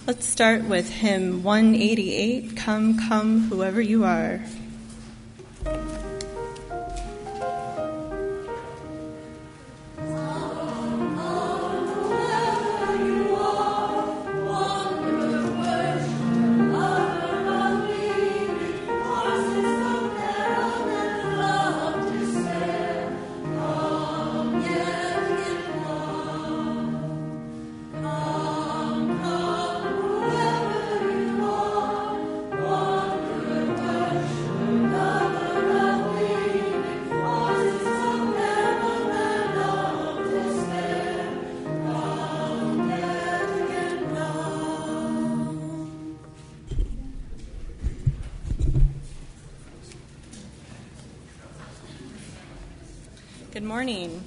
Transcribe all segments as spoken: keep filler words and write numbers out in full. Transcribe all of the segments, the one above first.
Let's start with hymn one eighty-eight, Come, Come, Whoever You Are. Good morning.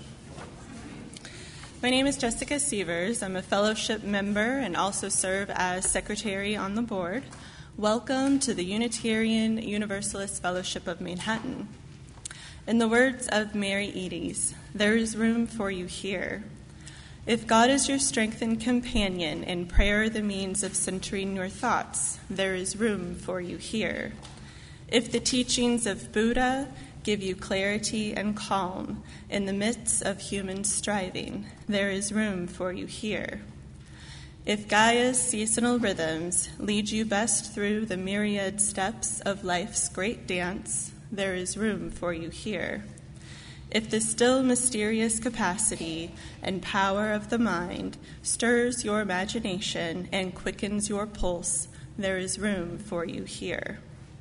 My name is Jessica Sievers. I'm a fellowship member and also serve as secretary on the board. Welcome to the Unitarian Universalist Fellowship of Manhattan. In the words of Mary Eades, there is room for you here. If God is your strength and companion, and prayer the means of centering your thoughts, there is room for you here. If the teachings of Buddha give you clarity and calm in the midst of human striving, there is room for you here. If Gaia's seasonal rhythms lead you best through the myriad steps of life's great dance, there is room for you here. If the still mysterious capacity and power of the mind stirs your imagination and quickens your pulse, there is room for you here.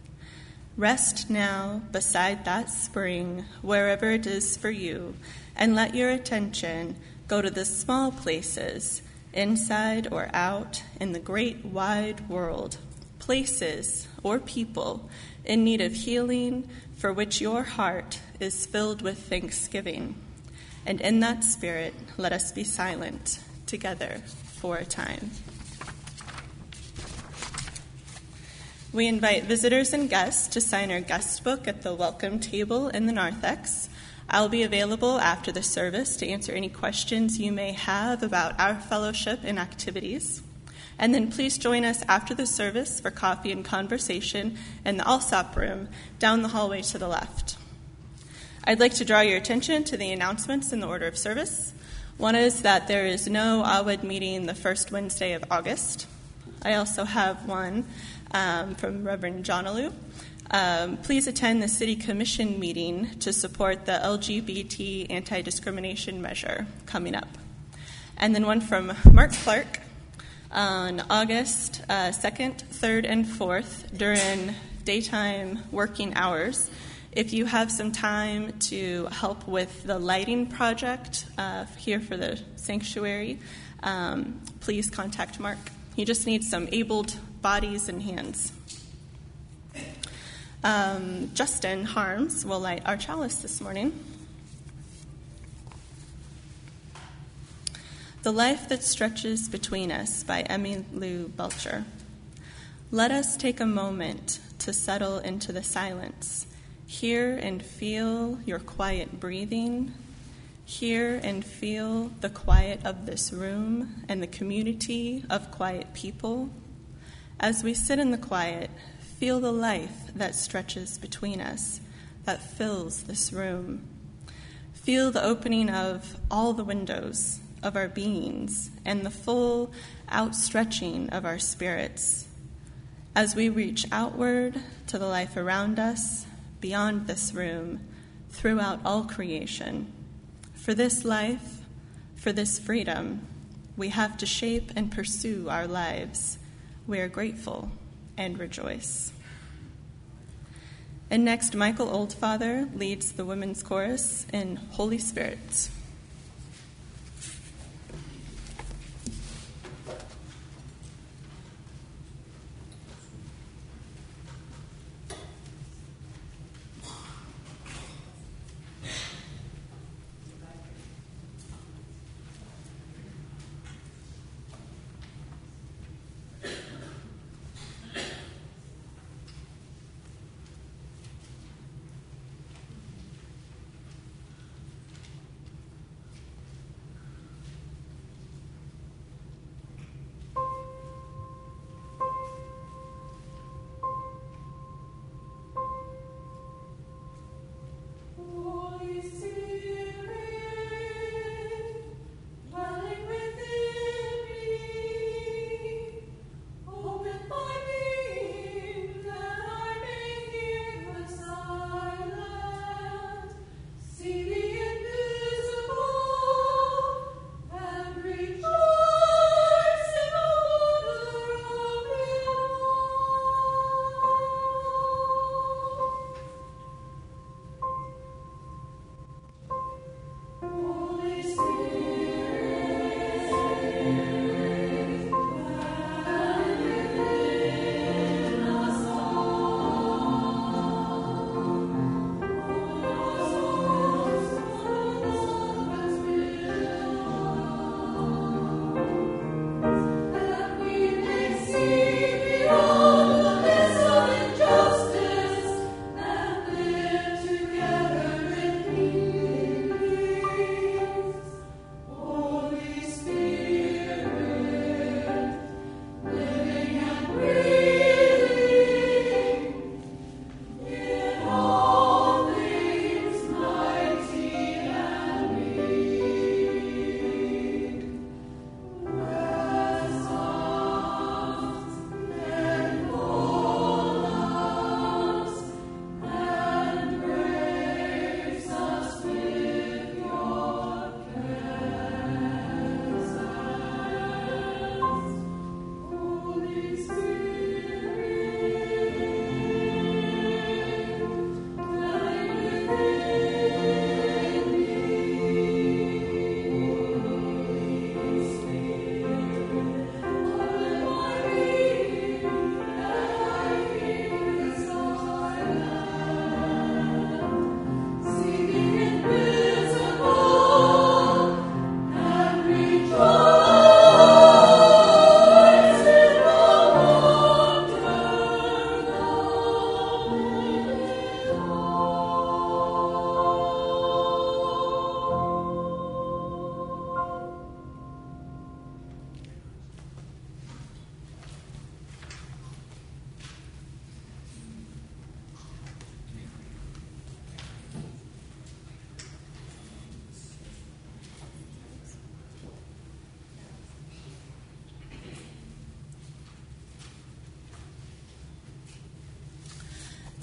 Rest now beside that spring, wherever it is for you, and let your attention go to the small places, inside or out, in the great wide world, places or people in need of healing, for which your heart is filled with thanksgiving. And in that spirit, let us be silent together for a time. We invite visitors and guests to sign our guest book at the welcome table in the narthex. I'll be available after the service to answer any questions you may have about our fellowship and activities. And then please join us after the service for coffee and conversation in the Alsop room down the hallway to the left. I'd like to draw your attention to the announcements in the order of service. One is that there is no Awad meeting the first Wednesday of August. I also have one Um, from Reverend John Alou. Um, please attend the City Commission meeting to support the L G B T anti-discrimination measure coming up. And then one from Mark Clark on August uh, second, third, and fourth during daytime working hours. If you have some time to help with the lighting project uh, here for the sanctuary, um, please contact Mark. He just needs some abled bodies and hands. Um, Justin Harms will light our chalice this morning. The Life That Stretches Between Us by Emmylou Belcher. Let us take a moment to settle into the silence. Hear and feel your quiet breathing. Hear and feel the quiet of this room and the community of quiet people. As we sit in the quiet, feel the life that stretches between us, that fills this room. Feel the opening of all the windows of our beings and the full outstretching of our spirits. As we reach outward to the life around us, beyond this room, throughout all creation. For this life, for this freedom, we have to shape and pursue our lives. We are grateful and rejoice. And next, Michael Oldfather leads the women's chorus in Holy Spirit.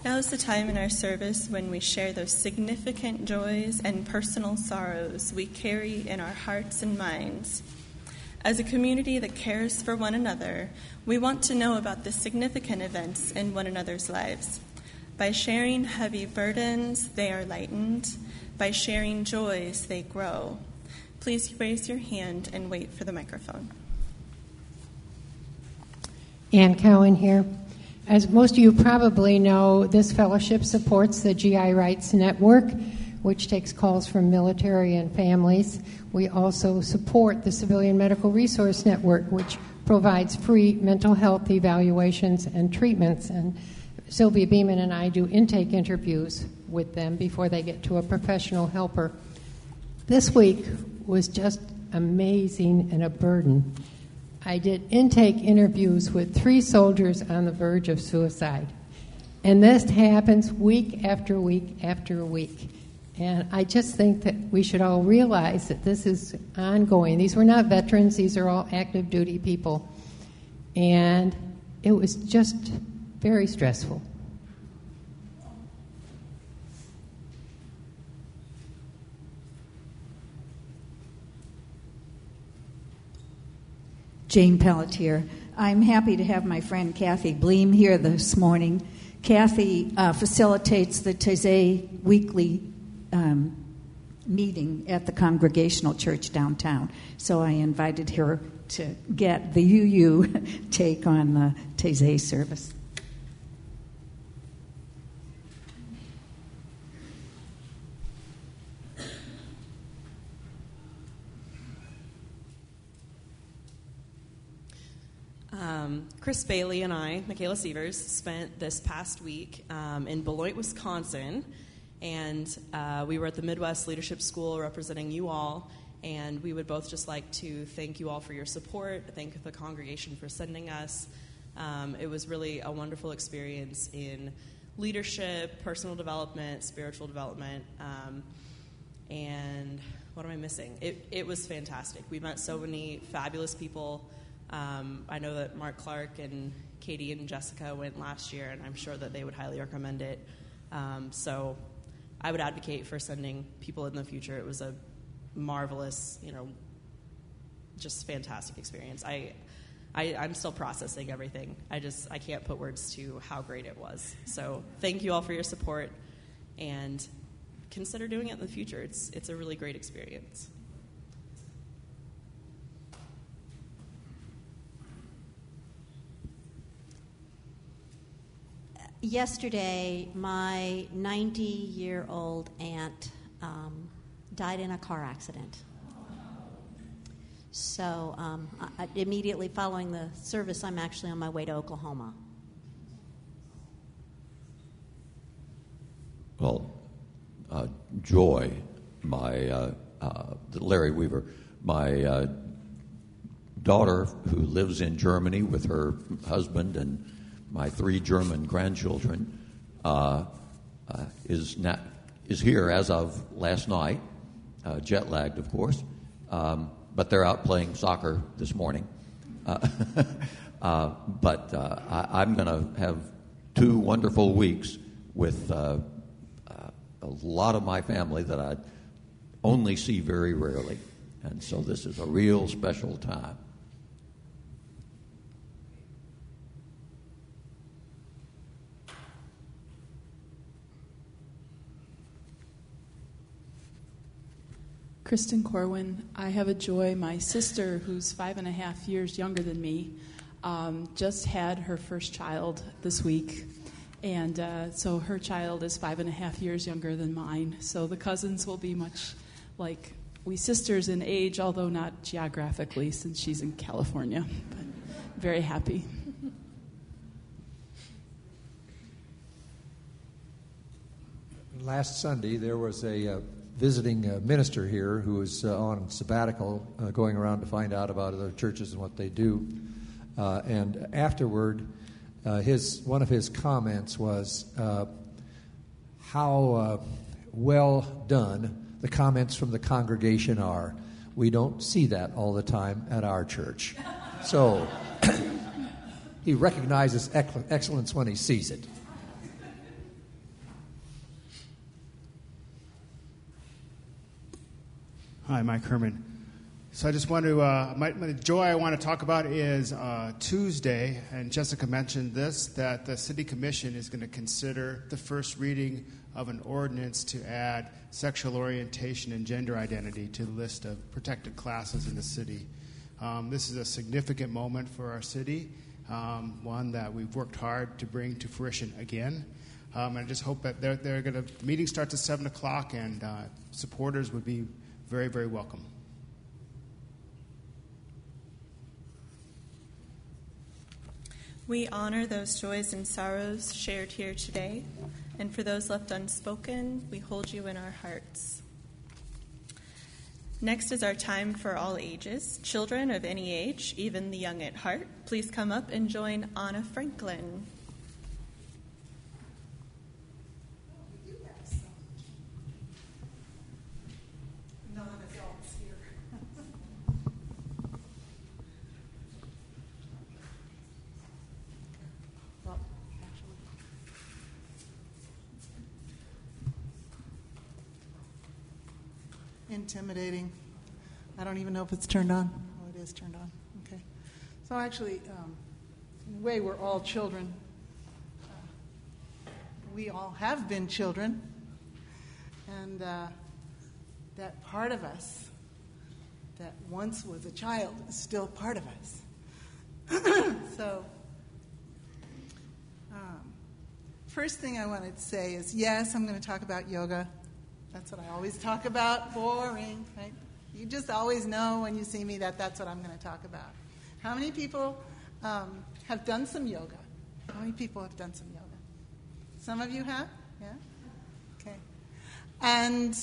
Now is the time in our service when we share those significant joys and personal sorrows we carry in our hearts and minds. As a community that cares for one another, we want to know about the significant events in one another's lives. By sharing heavy burdens, they are lightened. By sharing joys, they grow. Please raise your hand and wait for the microphone. Ann Cowan here. As most of you probably know, this fellowship supports the G I Rights Network, which takes calls from military and families. We also support the Civilian Medical Resource Network, which provides free mental health evaluations and treatments. And Sylvia Beeman and I do intake interviews with them before they get to a professional helper. This week was just amazing and a burden. I did intake interviews with three soldiers on the verge of suicide. And this happens week after week after week. And I just think that we should all realize that this is ongoing. These were not veterans. These are all active duty people. And it was just very stressful. Jane Pelletier. I'm happy to have my friend Kathy Bleem here this morning. Kathy uh, facilitates the Taizé weekly um, meeting at the Congregational Church downtown. So I invited her to get the U U take on the Taizé service. Um, Chris Bailey and I, Michaela Sievers, spent this past week um, in Beloit, Wisconsin, and uh, we were at the Midwest Leadership School representing you all, and we would both just like to thank you all for your support, thank the congregation for sending us. Um, it was really a wonderful experience in leadership, personal development, spiritual development, um, and what am I missing? It, it was fantastic. We met so many fabulous people. Um, I know that Mark Clark and Katie and Jessica went last year, and I'm sure that they would highly recommend it. Um, so I would advocate for sending people in the future. It was a marvelous, you know, just fantastic experience. I, I, I'm still processing everything. I just, I can't put words to how great it was. So thank you all for your support, and consider doing it in the future. It's, it's a really great experience. Yesterday, my ninety-year-old aunt um, died in a car accident. So um, I, immediately following the service, I'm actually on my way to Oklahoma. Well, uh, Joy, my uh, uh, Larry Weaver, my uh, daughter who lives in Germany with her husband and my three German grandchildren, uh, uh, is not, is here as of last night, uh, jet lagged, of course, um, but they're out playing soccer this morning. Uh, uh, but uh, I, I'm going to have two wonderful weeks with uh, uh, a lot of my family that I only see very rarely, and so this is a real special time. Kristen Corwin. I have a joy. My sister, who's five and a half years younger than me, um, just had her first child this week. And uh, so her child is five and a half years younger than mine. So the cousins will be much like we sisters in age, although not geographically, since she's in California. But very happy. Last Sunday, there was a uh, visiting uh, minister here who was uh, on sabbatical, uh, going around to find out about other churches and what they do. Uh, and afterward, uh, his one of his comments was uh, how uh, well done the comments from the congregation are. We don't see that all the time at our church. So he recognizes excellence when he sees it. Hi, Mike Herman. So I just want to, uh, my, my joy I want to talk about is uh, Tuesday, and Jessica mentioned this, that the City Commission is going to consider the first reading of an ordinance to add sexual orientation and gender identity to the list of protected classes in the city. Um, this is a significant moment for our city, um, one that we've worked hard to bring to fruition again. Um, and I just hope that they're, they're going to, the meeting starts at seven o'clock, and uh, supporters would be very, very welcome. We honor those joys and sorrows shared here today, and for those left unspoken, we hold you in our hearts. Next is our time for all ages. Children of any age, even the young at heart, please come up and join Anna Franklin. Intimidating. I don't even know if it's turned on. Oh, it is turned on. Okay. So actually, um, in a way, we're all children. Uh, we all have been children. And uh, that part of us that once was a child is still part of us. So, um, first thing I wanted to say is, yes, I'm going to talk about yoga. That's what I always talk about. Boring, right? You just always know when you see me that that's what I'm going to talk about. How many people um, have done some yoga? How many people have done some yoga? Some of you have? Yeah? Okay. And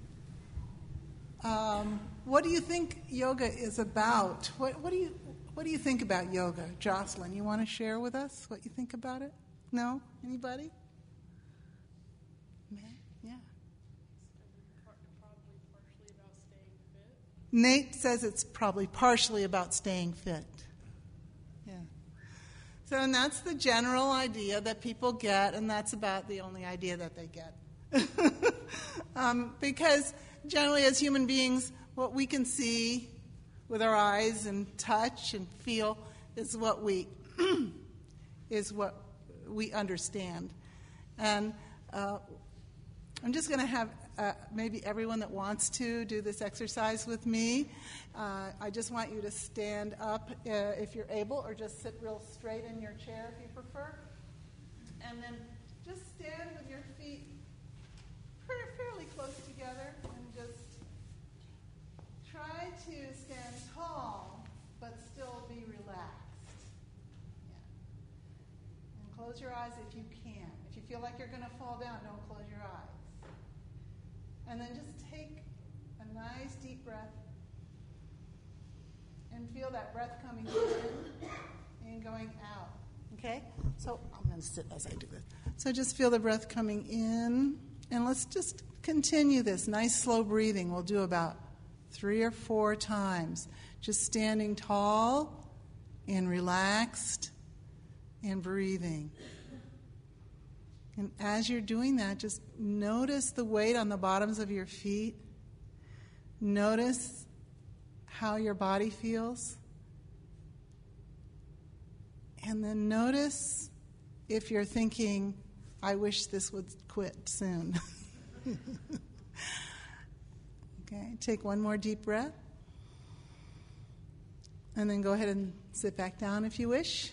um, what do you think yoga is about? What, what do you what do you think about yoga? Jocelyn, you want to share with us what you think about it? No? Anybody? Yeah. Nate says it's probably partially about staying fit. Yeah. So, and that's the general idea that people get, and that's about the only idea that they get. um, because generally, as human beings, what we can see with our eyes and touch and feel is what we is what we understand. And uh, I'm just going to have uh, maybe everyone that wants to do this exercise with me. Uh, I just want you to stand up uh, if you're able, or just sit real straight in your chair if you prefer. And then just stand with your feet fairly close together and just try to stand tall but still be relaxed. Yeah. And close your eyes if you can. If you feel like you're going to fall down, don't close your eyes. And then just take a nice deep breath and feel that breath coming in and going out. Okay? So I'm going to sit as I do this. So just feel the breath coming in. And let's just continue this nice slow breathing. We'll do about three or four times. Just standing tall and relaxed and breathing. And as you're doing that, just notice the weight on the bottoms of your feet. Notice how your body feels. And then notice if you're thinking, I wish this would quit soon. Okay, take one more deep breath. And then go ahead and sit back down if you wish.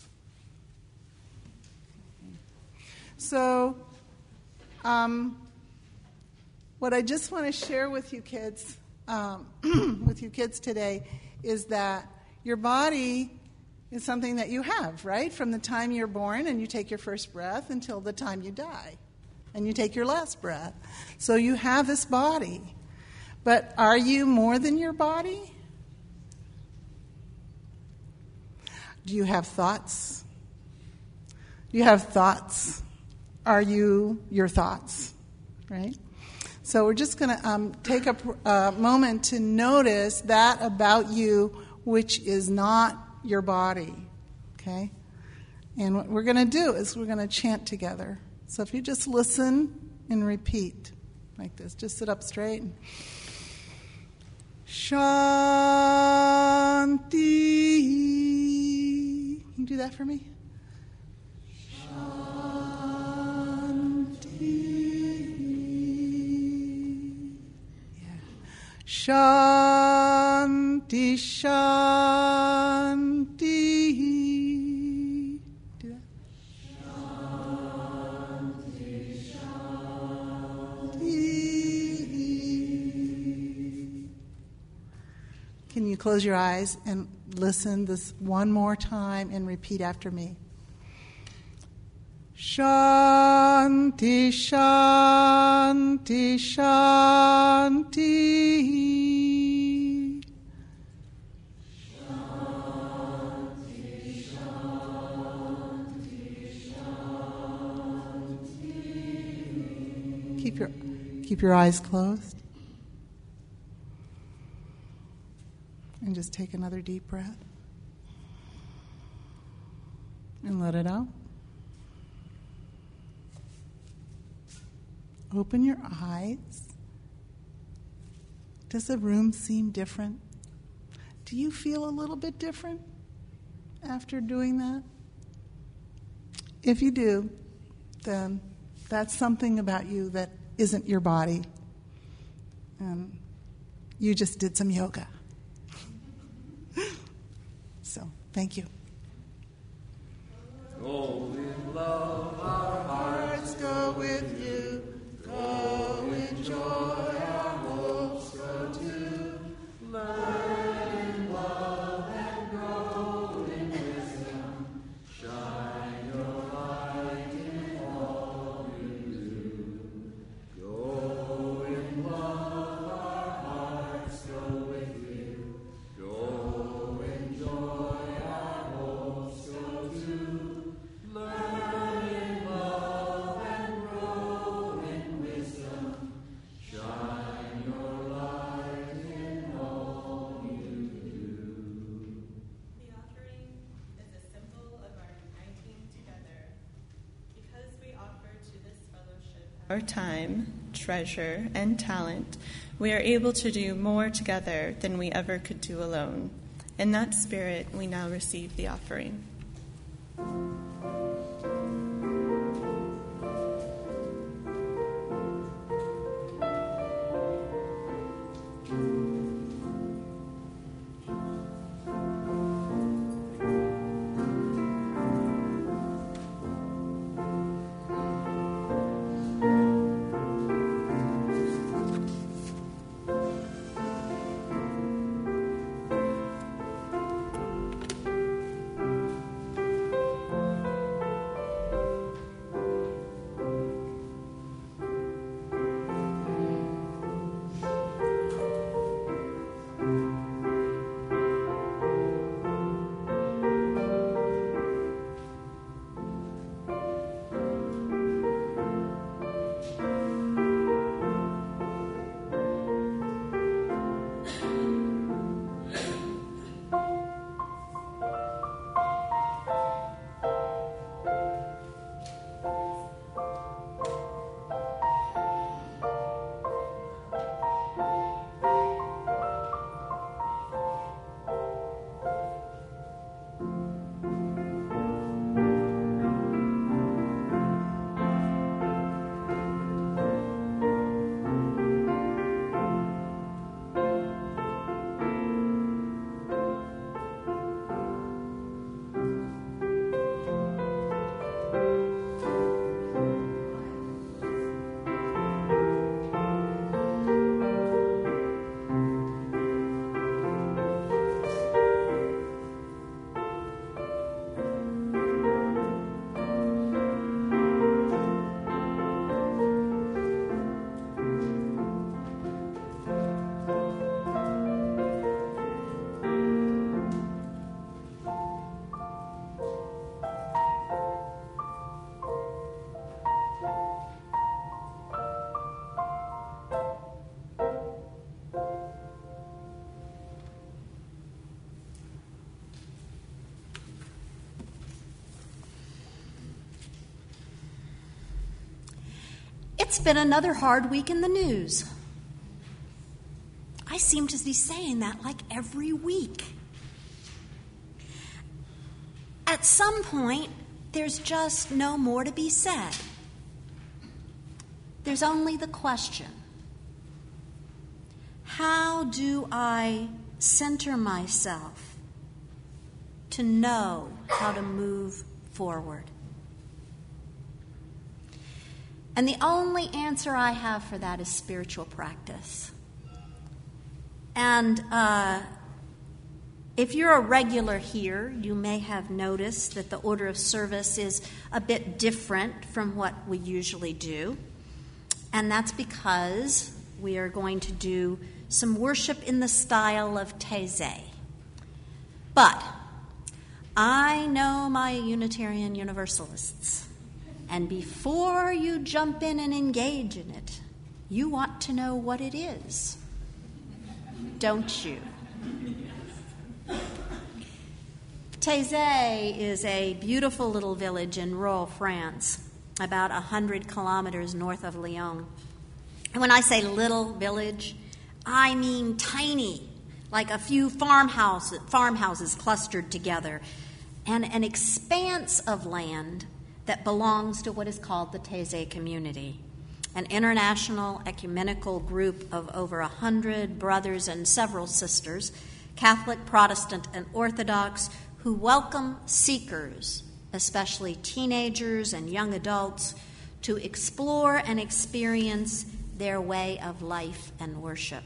So, um, what I just want to share with you kids, um, with you kids today, is that your body is something that you have, right? From the time you're born and you take your first breath until the time you die. And you take your last breath. So you have this body. But are you more than your body? Do you have thoughts? Do you have thoughts? Are you your thoughts? Right? So we're just going to um, take a uh, moment to notice that about you which is not your body. Okay? And what we're going to do is we're going to chant together. So if you just listen and repeat like this, just sit up straight. Shanti. Can you do that for me? Shanti. Yeah. Shanti, Shanti. Do that. Can you close your eyes and listen this one more time and repeat after me? Shanti, Shanti, Shanti. Shanti, Shanti, Shanti. Keep your, keep your eyes closed. And just take another deep breath. And let it out. Open your eyes. Does the room seem different? Do you feel a little bit different after doing that? If you do, then that's something about you that isn't your body. And you just did some yoga. So, thank you. Go in love, our hearts go with you. Go in joy, our hopes go too. Learn in love and grow in wisdom. Shine your light in all you do. Go in love, our hearts go with you. Go in joy, our hopes go too. Learn in love and grow in wisdom. Shine your light in all you do. The offering is a symbol of our uniting together. Because we offer to this fellowship our time, treasure, and talent, we are able to do more together than we ever could do alone. In that spirit, we now receive the offering. It's been another hard week in the news. I seem to be saying that like every week. At some point, there's just no more to be said. There's only the question: how do I center myself to know how to move forward? And the only answer I have for that is spiritual practice. And uh, if you're a regular here, you may have noticed that the order of service is a bit different from what we usually do. And that's because we are going to do some worship in the style of Taizé. But I know my Unitarian Universalists, and before you jump in and engage in it, you want to know what it is, don't you? Taizé is a beautiful little village in rural France, about one hundred kilometers north of Lyon. And when I say little village, I mean tiny, like a few farmhouse, farmhouses clustered together, and an expanse of land that belongs to what is called the Taizé community, an international ecumenical group of over a hundred brothers and several sisters, Catholic, Protestant, and Orthodox, who welcome seekers, especially teenagers and young adults, to explore and experience their way of life and worship.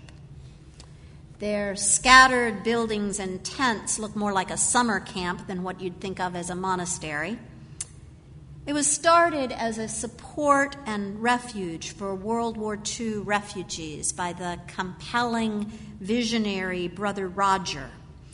Their scattered buildings and tents look more like a summer camp than what you'd think of as a monastery. It was started as a support and refuge for World War Two refugees by the compelling visionary Brother Roger.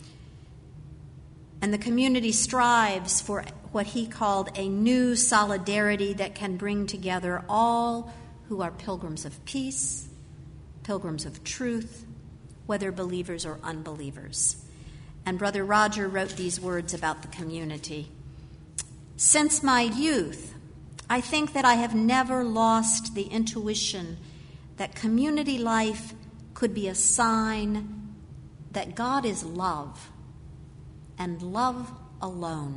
And the community strives for what he called a new solidarity that can bring together all who are pilgrims of peace, pilgrims of truth, whether believers or unbelievers. And Brother Roger wrote these words about the community. Since my youth, I think that I have never lost the intuition that community life could be a sign that God is love, and love alone.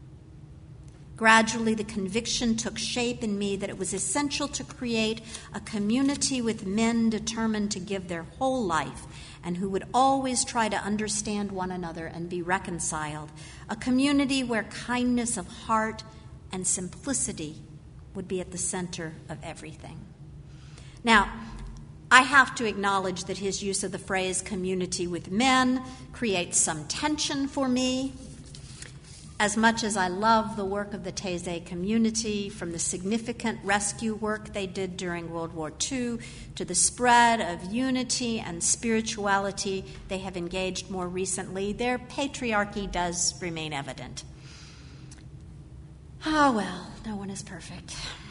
Gradually, the conviction took shape in me that it was essential to create a community with men determined to give their whole life and who would always try to understand one another and be reconciled. A community where kindness of heart and simplicity would be at the center of everything. Now, I have to acknowledge that his use of the phrase community with men creates some tension for me. As much as I love the work of the Taizé community, from the significant rescue work they did during World War Two to the spread of unity and spirituality they have engaged more recently, their patriarchy does remain evident. Ah, well, no one is perfect.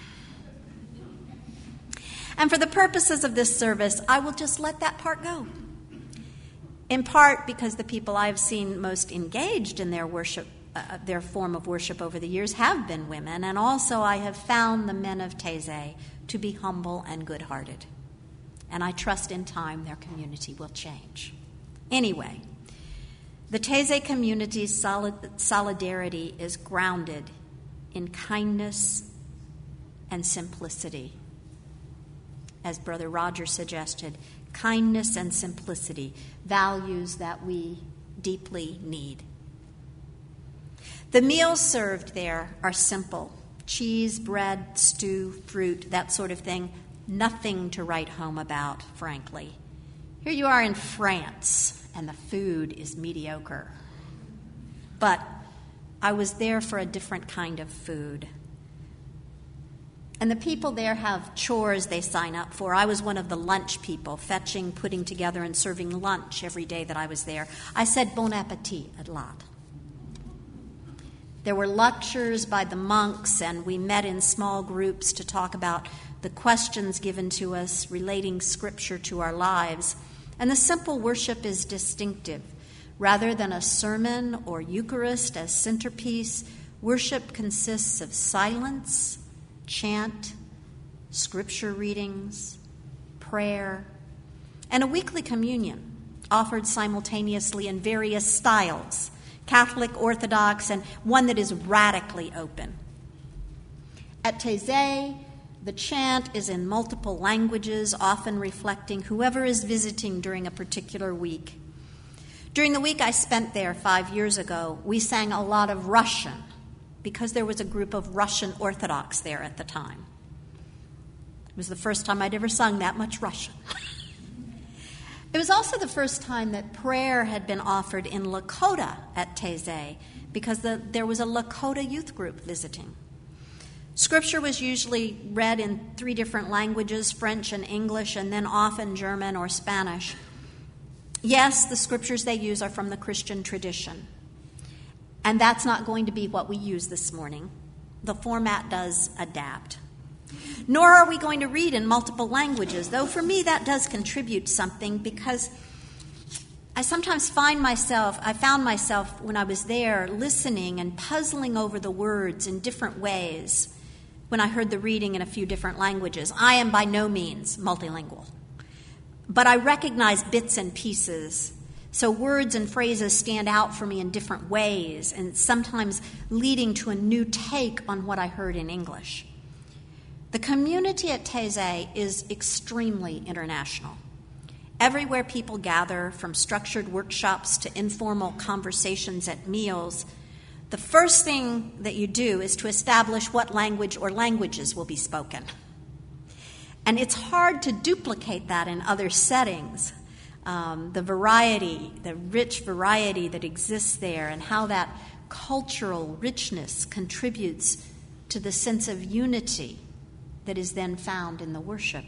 And for the purposes of this service, I will just let that part go. In part because the people I've seen most engaged in their worship, uh, their form of worship over the years have been women, and also I have found the men of Taizé to be humble and good-hearted. And I trust in time their community will change. Anyway, the Taizé community's solid, solidarity is grounded in kindness and simplicity. As Brother Roger suggested, kindness and simplicity, values that we deeply need. The meals served there are simple: cheese, bread, stew, fruit, that sort of thing. Nothing to write home about, frankly. Here you are in France, and the food is mediocre. But I was there for a different kind of food. And the people there have chores they sign up for. I was one of the lunch people, fetching, putting together, and serving lunch every day that I was there. I said bon appetit a lot. There were lectures by the monks, and we met in small groups to talk about the questions given to us relating Scripture to our lives. And the simple worship is distinctive. Rather than a sermon or Eucharist as centerpiece, worship consists of silence, chant, scripture readings, prayer, and a weekly communion offered simultaneously in various styles, Catholic, Orthodox, and one that is radically open. At Taizé, the chant is in multiple languages, often reflecting whoever is visiting during a particular week. During the week I spent there five years ago, we sang a lot of Russian because there was a group of Russian Orthodox there at the time. It was the first time I'd ever sung that much Russian. It was also the first time that prayer had been offered in Lakota at Taizé because the, there was a Lakota youth group visiting. Scripture was usually read in three different languages, French and English, and then often German or Spanish. Yes, the scriptures they use are from the Christian tradition. And that's not going to be what we use this morning. The format does adapt. Nor are we going to read in multiple languages, though for me that does contribute something because I sometimes find myself, I found myself when I was there listening and puzzling over the words in different ways when I heard the reading in a few different languages. I am by no means multilingual, but I recognize bits and pieces. So words and phrases stand out for me in different ways and sometimes leading to a new take on what I heard in English. The community at Taizé is extremely international. Everywhere people gather, from structured workshops to informal conversations at meals, the first thing that you do is to establish what language or languages will be spoken. And it's hard to duplicate that in other settings. Um, the variety, the rich variety that exists there, and how that cultural richness contributes to the sense of unity that is then found in the worship.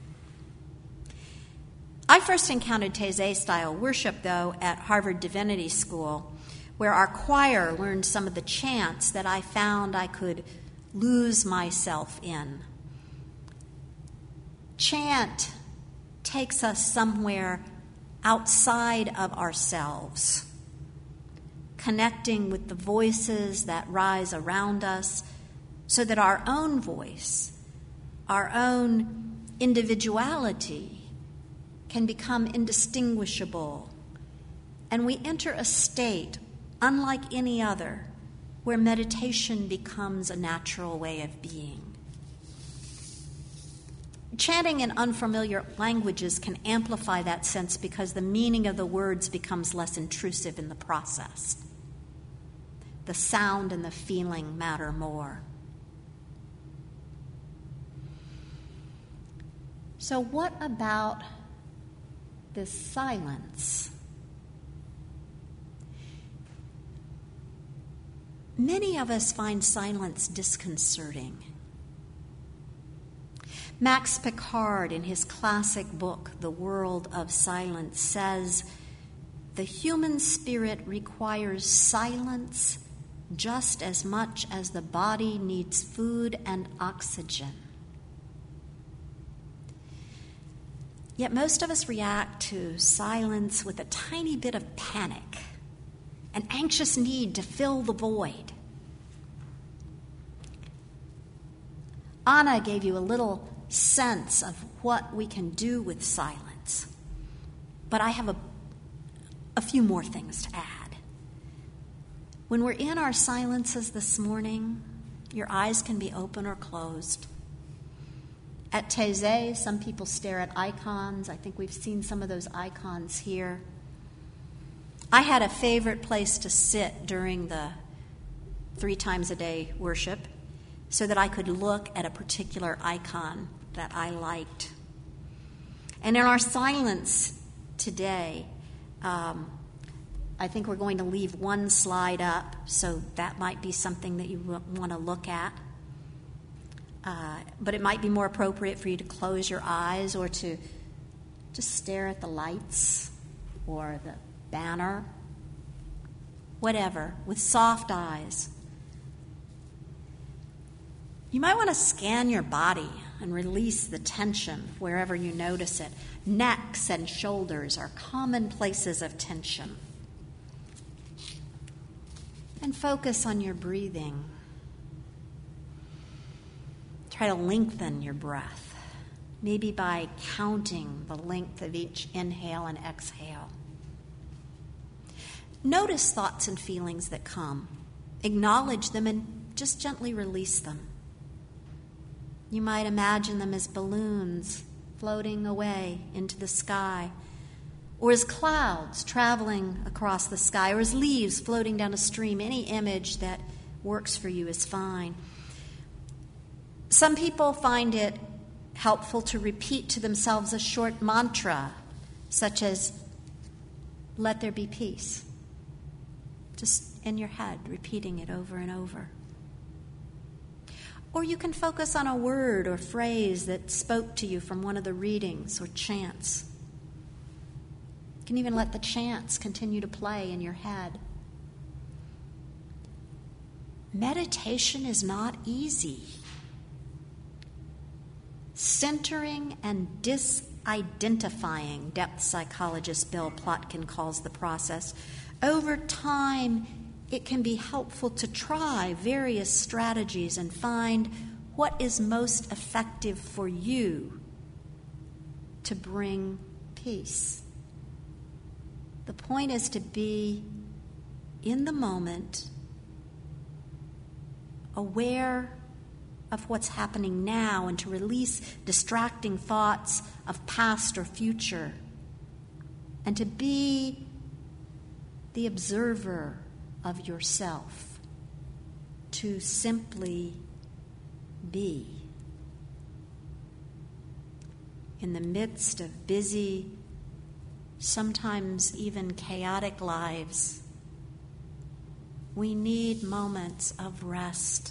I first encountered Taizé-style worship, though, at Harvard Divinity School, where our choir learned some of the chants that I found I could lose myself in. Chant takes us somewhere outside of ourselves, connecting with the voices that rise around us so that our own voice, our own individuality can become indistinguishable, and we enter a state unlike any other where meditation becomes a natural way of being. Chanting in unfamiliar languages can amplify that sense because the meaning of the words becomes less intrusive in the process. The sound and the feeling matter more. So what about this silence? Many of us find silence disconcerting. Max Picard, in his classic book, The World of Silence, says, "The human spirit requires silence just as much as the body needs food and oxygen." Yet most of us react to silence with a tiny bit of panic, an anxious need to fill the void. Anna gave you a little sense of what we can do with silence, but I have a, a few more things to add. When we're in our silences this morning, your eyes can be open or closed. At Taizé, some people stare at icons. I think we've seen some of those icons here. I had a favorite place to sit during the three times a day worship so that I could look at a particular icon that I liked. And in our silence today, um, I think we're going to leave one slide up, so that might be something that you want to look at. Uh, but it might be more appropriate for you to close your eyes or to just stare at the lights or the banner, whatever, with soft eyes. You might want to scan your body and release the tension wherever you notice it. Necks and shoulders are common places of tension. And focus on your breathing. Try to lengthen your breath. maybe by counting the length of each inhale and exhale. Notice thoughts and feelings that come. Acknowledge them and just gently release them. You might imagine them as balloons floating away into the sky, or as clouds traveling across the sky, or as leaves floating down a stream. Any image that works for you is fine. Some people find it helpful to repeat to themselves a short mantra, such as, "Let there be peace." Just in your head, repeating it over and over. Or you can focus on a word or phrase that spoke to you from one of the readings or chants. You can even let the chants continue to play in your head. Meditation is not easy. Centering and disidentifying, depth psychologist Bill Plotkin calls the process. Over time, it can be helpful to try various strategies and find what is most effective for you to bring peace. The point is to be in the moment, aware of what's happening now, and to release distracting thoughts of past or future, and to be the observer of yourself, to simply be. In the midst of busy, sometimes even chaotic lives, we need moments of rest,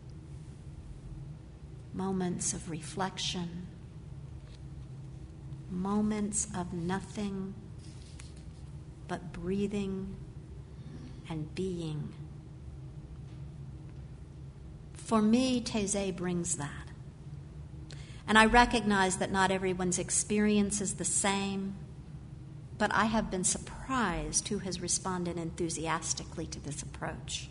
moments of reflection, moments of nothing but breathing and being. For me, Taizé brings that. And I recognize that not everyone's experience is the same, but I have been surprised who has responded enthusiastically to this approach.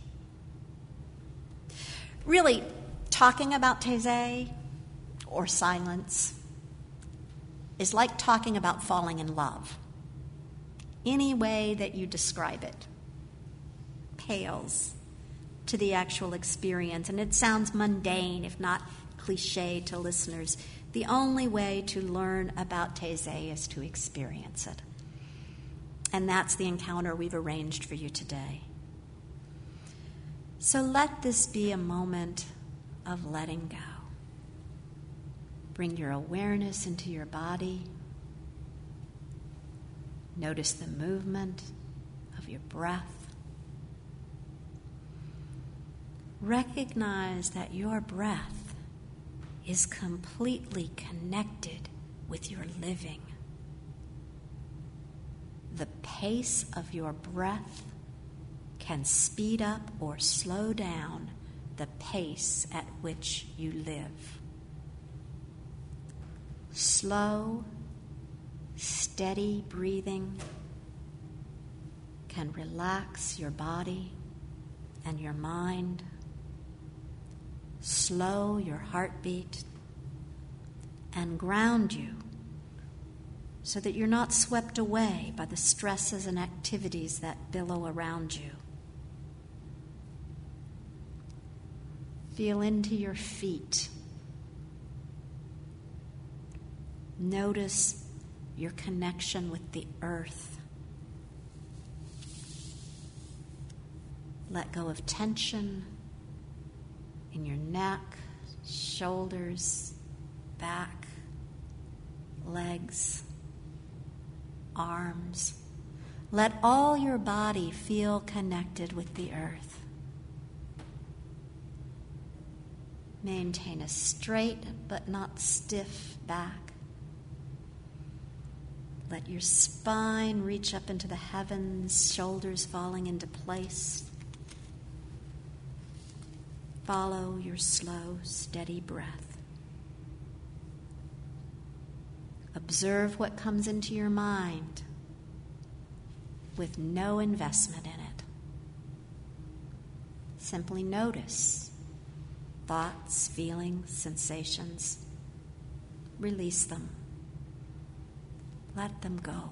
Really, talking about Taizé or silence is like talking about falling in love. Any way that you describe it pales to the actual experience, and it sounds mundane, if not cliche, to listeners. The only way to learn about Taizé is to experience it. And that's the encounter we've arranged for you today. So let this be a moment of letting go. Bring your awareness into your body. Notice the movement of your breath. Recognize that your breath is completely connected with your living. The pace of your breath can speed up or slow down the pace at which you live. Slow, steady breathing can relax your body and your mind, slow your heartbeat, and ground you so that you're not swept away by the stresses and activities that billow around you. Feel into your feet. Notice your connection with the earth. Let go of tension in your neck, shoulders, back, legs, arms. Let all your body feel connected with the earth. Maintain a straight but not stiff back. Let your spine reach up into the heavens, shoulders falling into place. Follow your slow, steady breath. Observe what comes into your mind with no investment in it. Simply notice thoughts, feelings, sensations. release them. Let them go.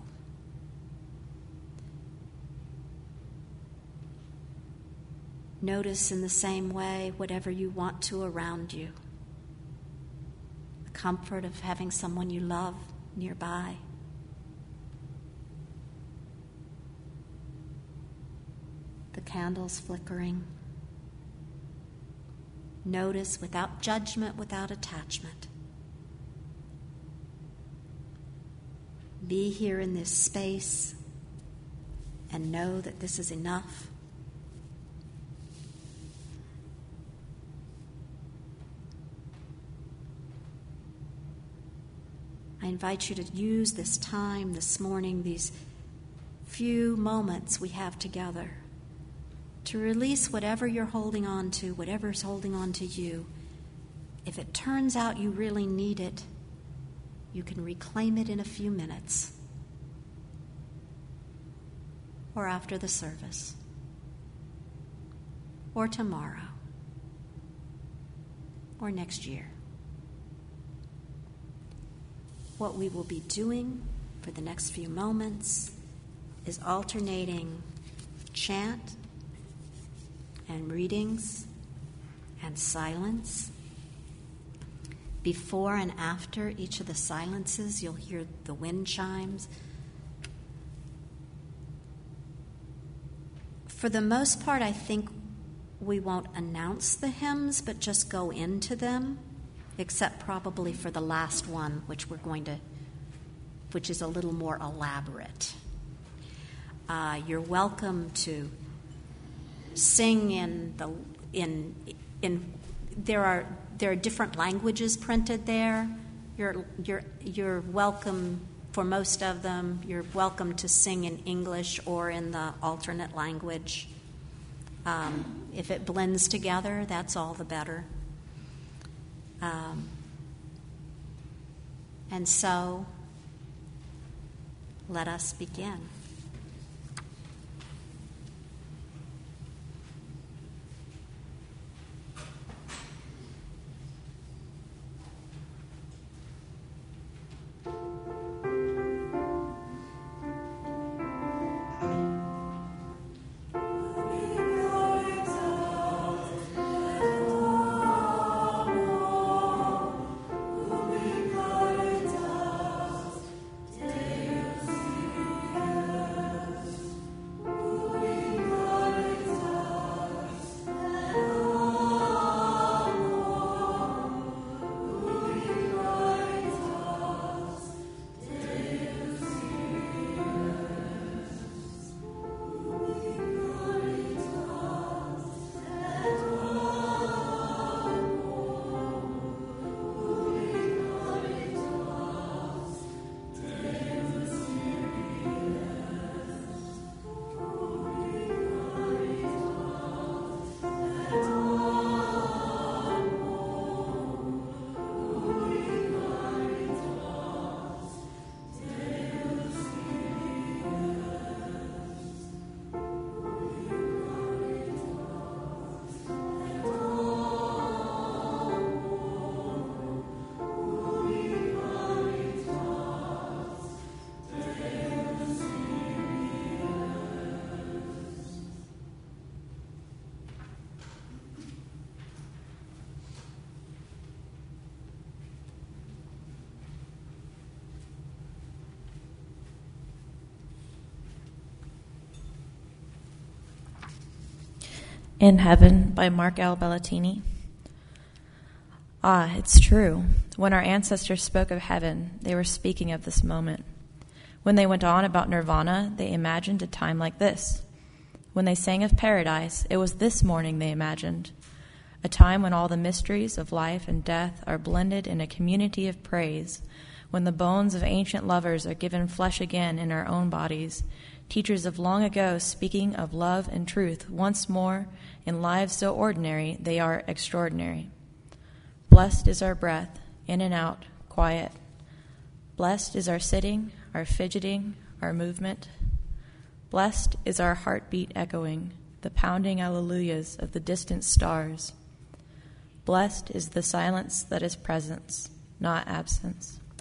Notice in the same way whatever you want to around you. The comfort of having someone you love nearby. The candles flickering. Notice without judgment, without attachment. Be here in this space and know that this is enough. I invite you to use this time this morning, these few moments we have together, to release whatever you're holding on to, whatever's holding on to you. If it turns out you really need it, you can reclaim it in a few minutes or after the service or tomorrow or next year. What we will be doing for the next few moments is alternating chant and readings and silence. Before and after each of the silences, you'll hear the wind chimes. For the most part, I think we won't announce the hymns, but just go into them, except probably for the last one, which we're going to, which is a little more elaborate. Uh, you're welcome to sing in the in in there are there are different languages printed there. You're you're you're welcome for most of them. You're welcome to sing in English or in the alternate language. Um, if it blends together, that's all the better. Um, and so, let us begin. In Heaven by Mark L. Bellatini. Ah, it's true. When our ancestors spoke of heaven, they were speaking of this moment. When they went on about nirvana, they imagined a time like this. When they sang of paradise, it was this morning they imagined, a time when all the mysteries of life and death are blended in a community of praise, when the bones of ancient lovers are given flesh again in our own bodies, teachers of long ago speaking of love and truth once more in lives so ordinary they are extraordinary. Blessed is our breath, in and out, quiet. Blessed is our sitting, our fidgeting, our movement. Blessed is our heartbeat echoing, the pounding alleluias of the distant stars. Blessed is the silence that is presence, not absence.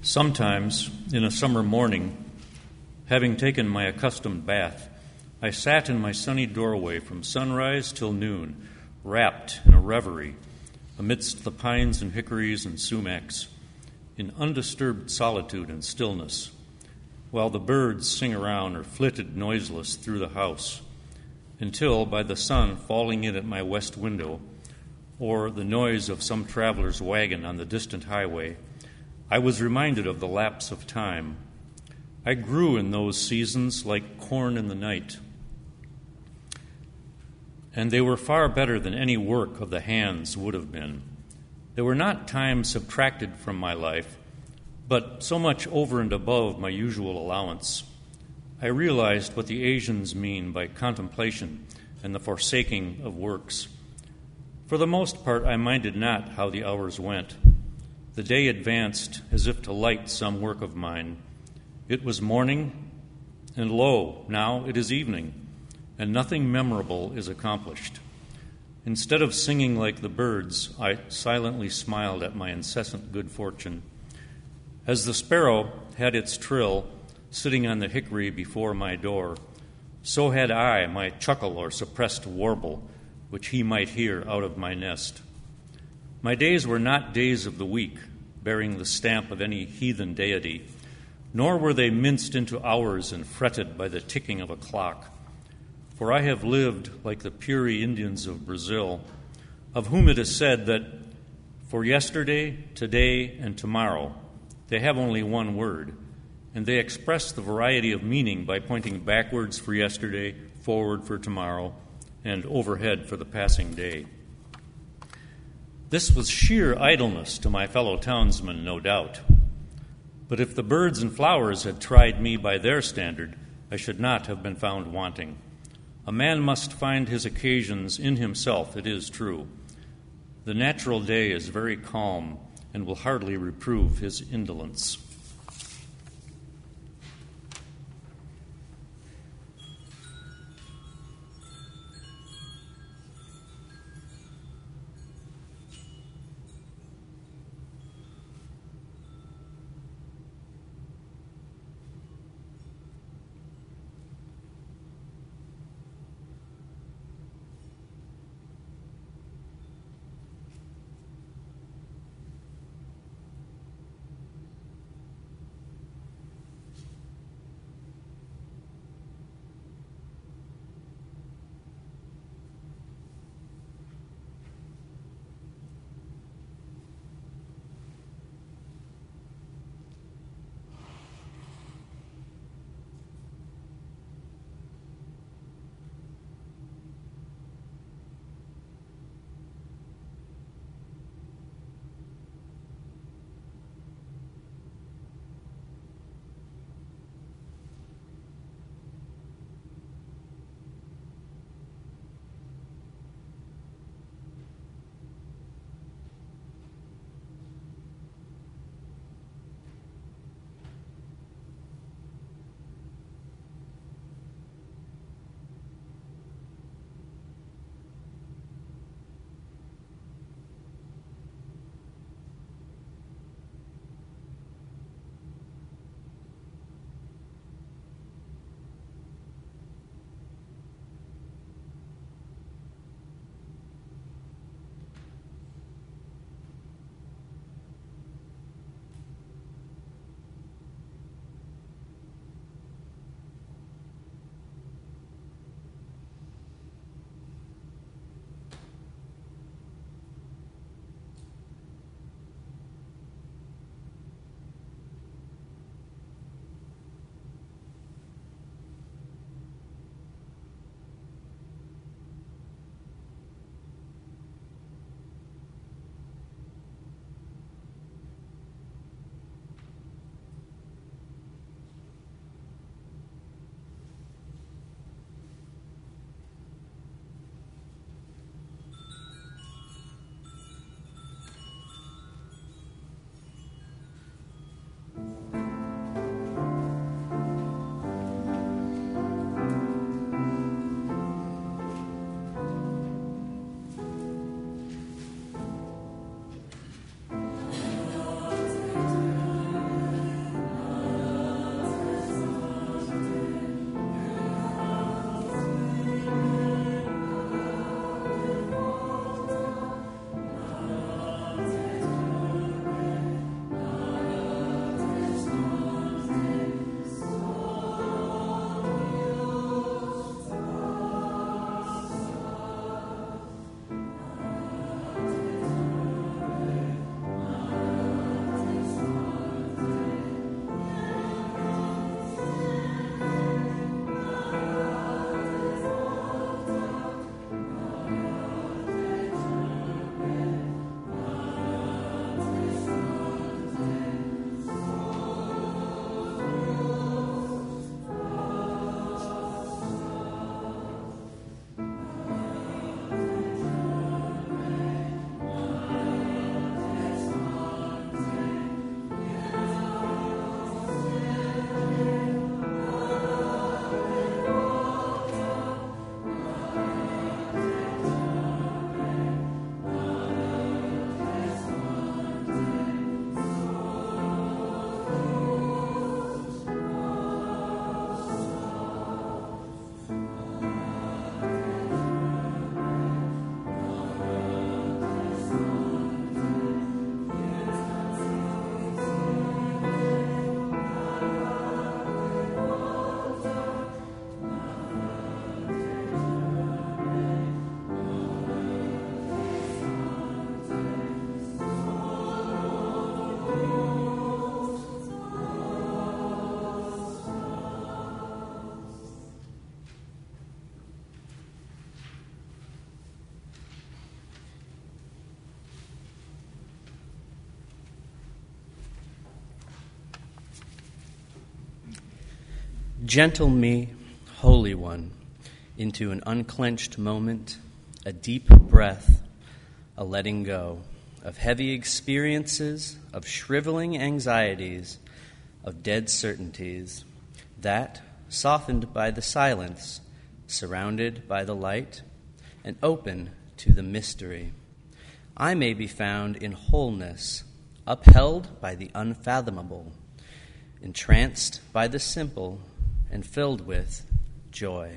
Sometimes, in a summer morning, having taken my accustomed bath, I sat in my sunny doorway from sunrise till noon, wrapped in a reverie, amidst the pines and hickories and sumacs, in undisturbed solitude and stillness, while the birds sing around or flitted noiseless through the house, until, by the sun falling in at my west window, or the noise of some traveler's wagon on the distant highway, I was reminded of the lapse of time. I grew in those seasons like corn in the night, and they were far better than any work of the hands would have been. They were not time subtracted from my life, but so much over and above my usual allowance. I realized what the Asians mean by contemplation and the forsaking of works. For the most part, I minded not how the hours went. The day advanced as if to light some work of mine. It was morning, and lo, now it is evening, and nothing memorable is accomplished. Instead of singing like the birds, I silently smiled at my incessant good fortune. As the sparrow had its trill sitting on the hickory before my door, so had I my chuckle or suppressed warble, which he might hear out of my nest. My days were not days of the week, bearing the stamp of any heathen deity, nor were they minced into hours and fretted by the ticking of a clock. For I have lived like the Puri Indians of Brazil, of whom it is said that for yesterday, today, and tomorrow they have only one word, and they express the variety of meaning by pointing backwards for yesterday, forward for tomorrow, and overhead for the passing day. This was sheer idleness to my fellow townsmen, no doubt. But if the birds and flowers had tried me by their standard, I should not have been found wanting. A man must find his occasions in himself, it is true. The natural day is very calm and will hardly reprove his indolence. Gentle me, Holy One, into an unclenched moment, a deep breath, a letting go of heavy experiences, of shriveling anxieties, of dead certainties, that, softened by the silence, surrounded by the light, and open to the mystery, I may be found in wholeness, upheld by the unfathomable, entranced by the simple, and filled with joy.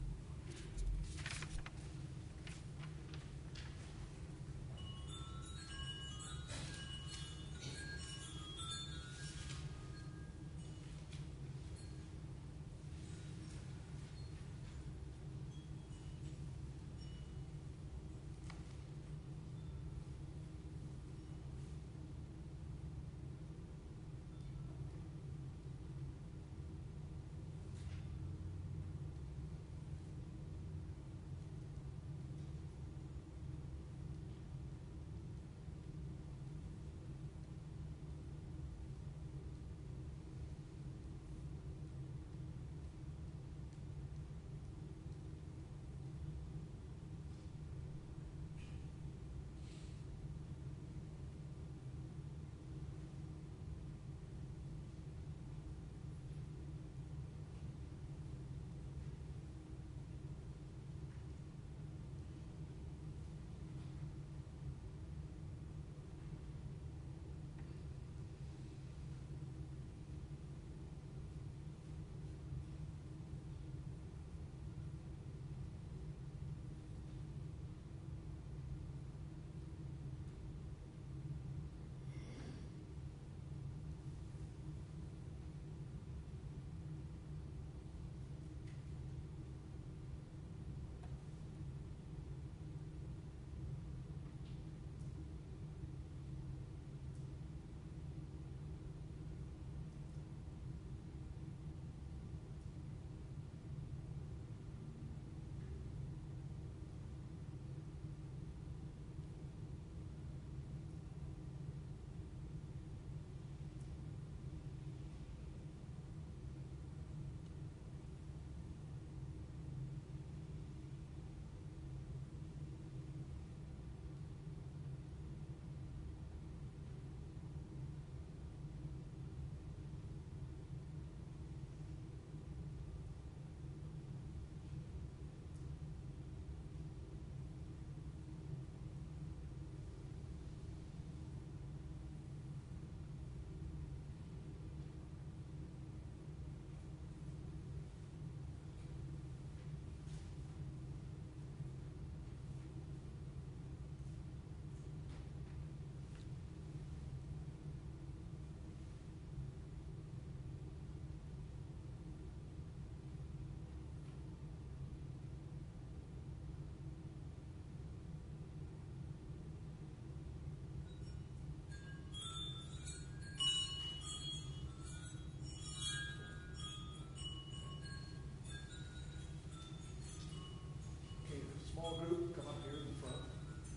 Small group, come up here in the front.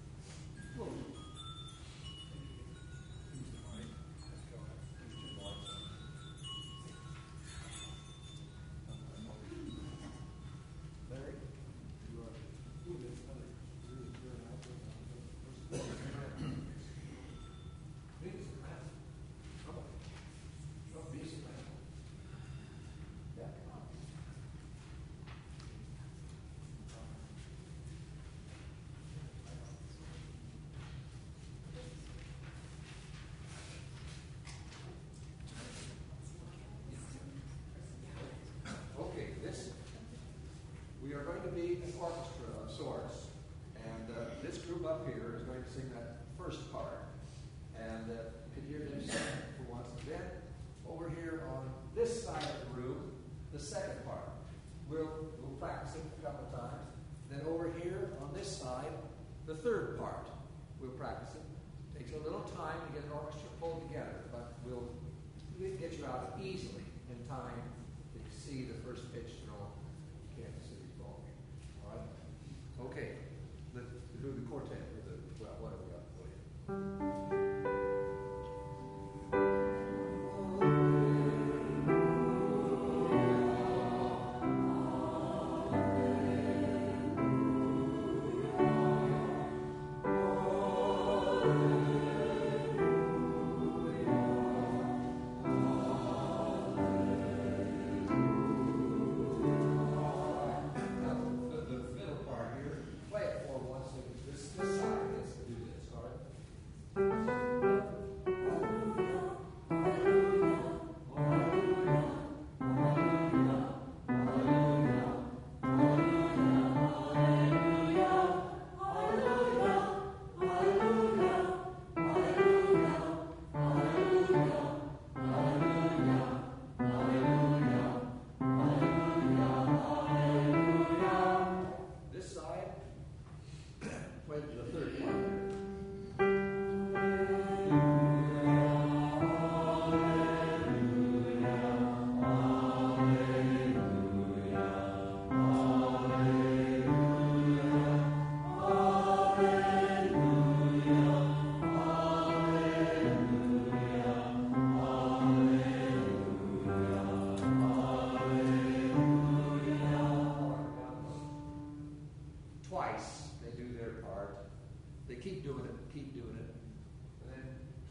Larry, you are. We are going to be an orchestra of sorts, and uh, this group up here is going to sing that first part, and uh, you can hear them sing for once. And then over here on this side of the room, the second part. We'll, we'll practice it a couple of times. Then over here on this side, the third part. We'll practice it. Takes a little time to get an orchestra pulled together, but we'll get you out easily in time to see the first pitch and all. Kansas City's ball game. All right? Okay. Let's do the quartet. Or the, well, what have we got for you? Oh,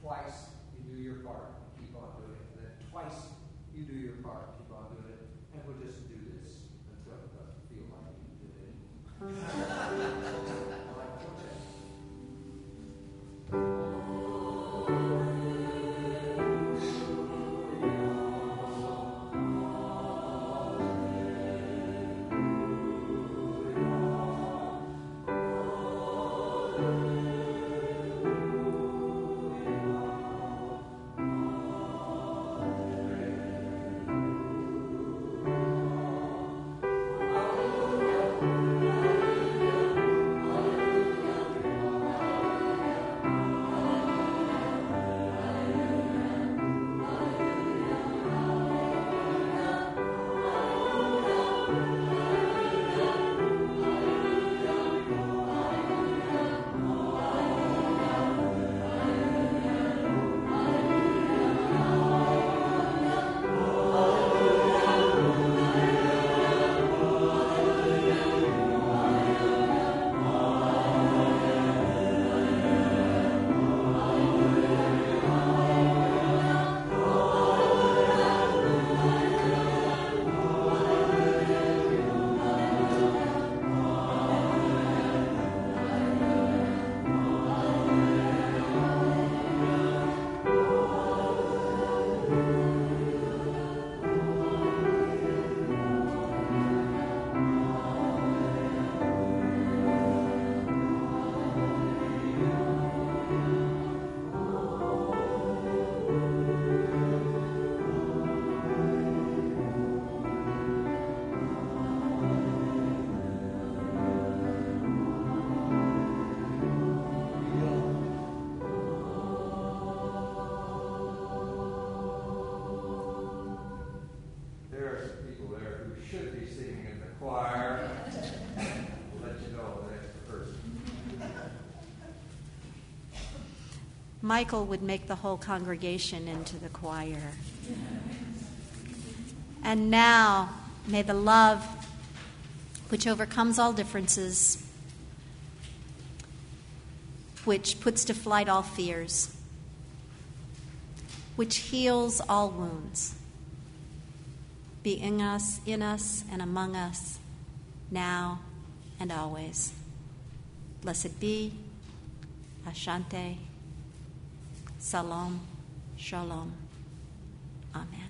twice you do your part, keep on doing it. And then twice you do your part, keep on doing it. And we'll just do this until it doesn't feel like you did it anymore. Michael would make the whole congregation into the choir. And now, may the love which overcomes all differences, which puts to flight all fears, which heals all wounds, be in us, in us and among us, now and always. Blessed be, Asante, Salom, Shalom. Amen.